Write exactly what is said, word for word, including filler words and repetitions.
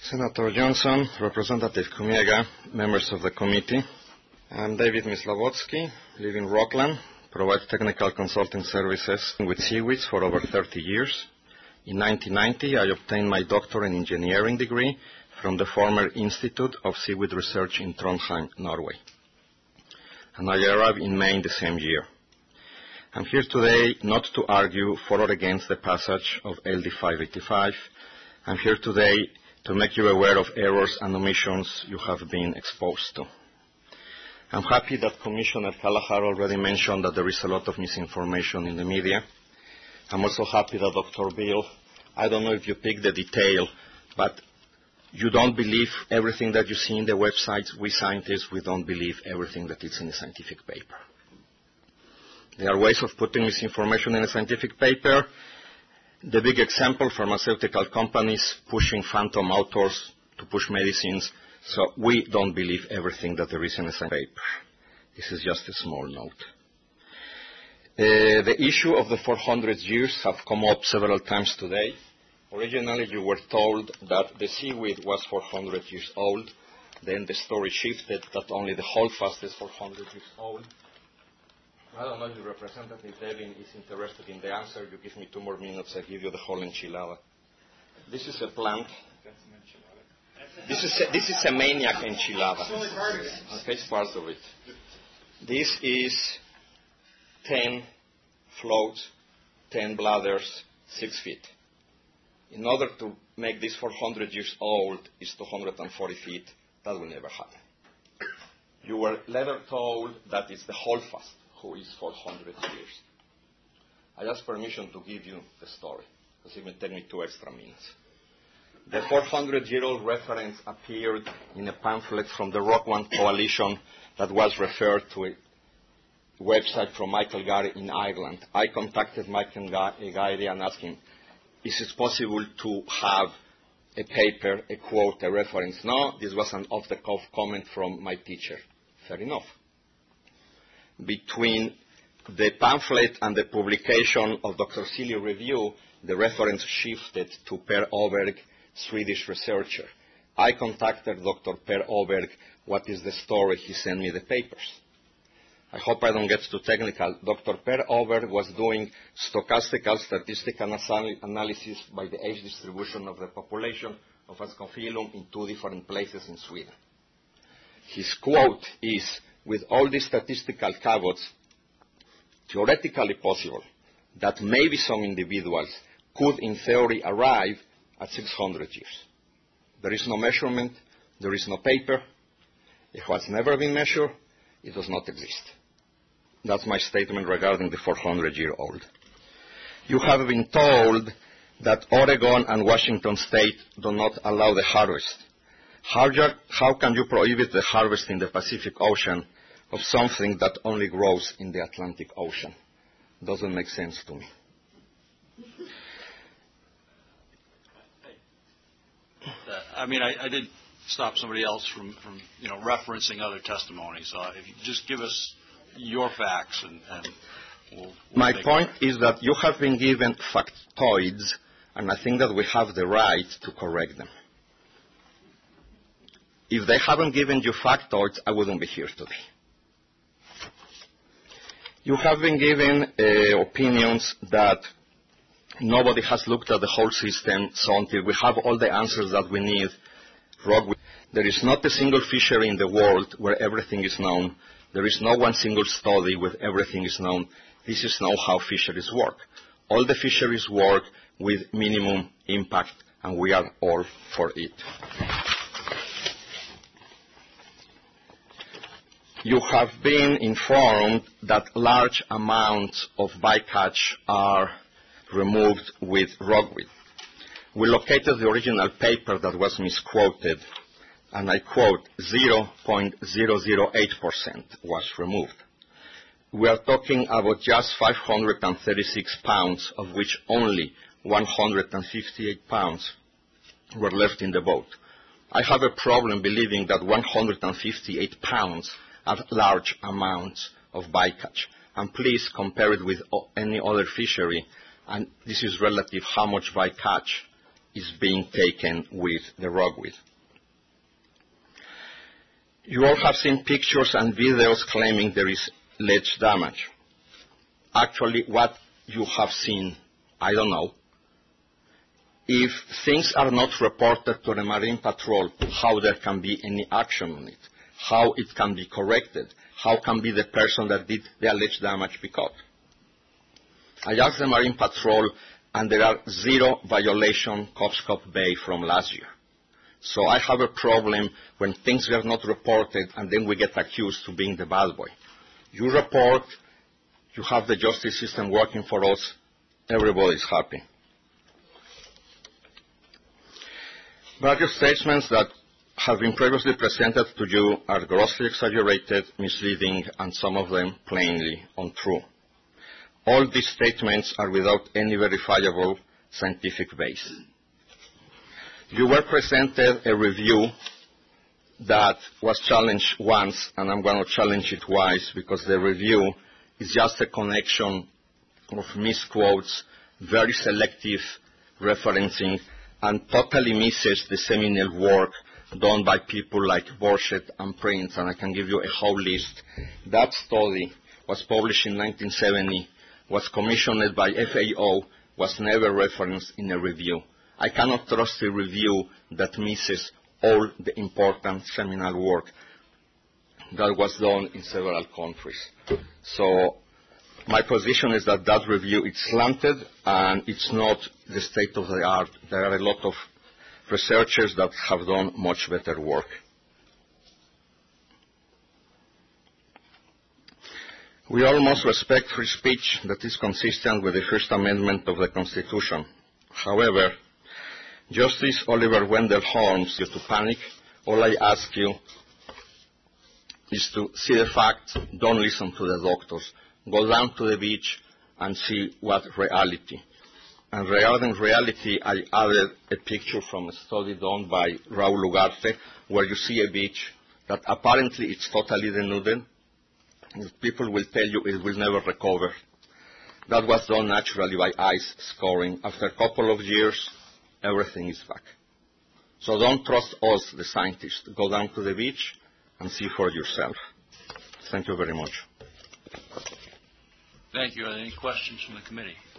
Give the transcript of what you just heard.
Senator Johnson, Representative Kumiega, members of the committee. I'm David Mislavotski, live in Rockland, provide technical consulting services with seaweeds for over thirty years. In nineteen ninety, I obtained my doctorate in engineering degree from the former Institute of Seaweed Research in Trondheim, Norway. And I arrived in May the same year. I'm here today not to argue for or against the passage of L D five eighty-five. I'm here today to make you aware of errors and omissions you have been exposed to. I'm happy that Commissioner Callagher already mentioned that there is a lot of misinformation in the media. I'm also happy that Doctor Beale, I don't know if you picked the detail, but you don't believe everything that you see in the websites. We scientists, we don't believe everything that is in a scientific paper. There are ways of putting misinformation in a scientific paper. The big example, pharmaceutical companies pushing phantom authors to push medicines. So we don't believe everything that there is in a scientific paper. This is just a small note. Uh, the issue of the four hundred years have come up several times today. Originally, you were told that the seaweed was four hundred years old. Then the story shifted that only the holdfast is four hundred years old. I don't know if the Representative Devin is interested in the answer. You give me two more minutes, I give you the whole enchilada. This is a plant. This is a, this is a maniac enchilada. It's only part of it. Okay, it's part of it. This is ten floats, ten bladders, six feet. In order to make this four hundred years old, is two hundred forty feet. That will never happen. You were later told that it's the holdfast who is four hundred years. I ask permission to give you the story, because it will take me two extra minutes. The four hundred year old reference appeared in a pamphlet from the Rock One Coalition that was referred to a website from Michael Gary in Ireland. I contacted Michael Gary and asked him, is it possible to have a paper, a quote, a reference? No, this was an off-the-cuff comment from my teacher. Fair enough. Between the pamphlet and the publication of Doctor Seeley Review, the reference shifted to Per Oberg, Swedish researcher. I contacted Doctor Per Oberg. What is the story? He sent me the papers. I hope I don't get too technical. Doctor Per Oberg was doing stochastical statistical analysis by the age distribution of the population of Ascophyllum in two different places in Sweden. His quote is, with all these statistical caveats, theoretically possible that maybe some individuals could in theory arrive at six hundred years. There is no measurement, there is no paper, it has never been measured, it does not exist. That's my statement regarding the four hundred year old. You have been told that Oregon and Washington State do not allow the harvest. How, how can you prohibit the harvest in the Pacific Ocean of something that only grows in the Atlantic Ocean? Doesn't make sense to me. I mean, I, I did stop somebody else from, from, you know, referencing other testimony. So if you just give us your facts, and, and we'll, we'll My point is that you have been given factoids, and I think that we have the right to correct them. If they haven't given you factoids, I wouldn't be here today. You have been given uh, opinions that nobody has looked at the whole system, so until we have all the answers that we need, there is not a single fishery in the world where everything is known. There is no one single study where everything is known. This is not how fisheries work. All the fisheries work with minimum impact, and we are all for it. You have been informed that large amounts of bycatch are removed with rockweed. We located the original paper that was misquoted, and I quote, zero point zero zero eight percent was removed. We are talking about just five hundred thirty-six pounds, of which only one hundred fifty-eight pounds were left in the boat. I have a problem believing that one hundred fifty-eight pounds are large amounts of bycatch. And please compare it with any other fishery, and this is relative how much bycatch is being taken with the rockweed. You all have seen pictures and videos claiming there is ledge damage. Actually, what you have seen, I don't know. If things are not reported to the Marine Patrol, how there can be any action on it, how it can be corrected, how can be the person that did the alleged damage be caught. I asked the Marine Patrol, and there are zero violation Cobscope Bay from last year. So I have a problem when things were not reported and then we get accused of being the bad boy. You report, you have the justice system working for us, everybody's happy. Various statements that have been previously presented to you are grossly exaggerated, misleading, and some of them plainly untrue. All these statements are without any verifiable scientific base. You were presented a review that was challenged once, and I'm going to challenge it twice, because the review is just a connection of misquotes, very selective referencing, and totally misses the seminal work done by people like Borchet and Prince, and I can give you a whole list. That study was published in nineteen seventy, was commissioned by F A O, was never referenced in a review. I cannot trust a review that misses all the important seminal work that was done in several countries. So my position is that that review is slanted and it's not the state of the art. There are a lot of researchers that have done much better work. We all must respect free speech that is consistent with the First Amendment of the Constitution. However, Justice Oliver Wendell Holmes used to panic. All I ask you is to see the facts, don't listen to the doctors. Go down to the beach and see what reality. And regarding reality, I added a picture from a study done by Raul Ugarte, where you see a beach that apparently it's totally denuded. People will tell you it will never recover. That was done naturally by ice scoring. After a couple of years, everything is back. So don't trust us, the scientists. Go down to the beach and see for yourself. Thank you very much. Thank you. Are there any questions from the committee?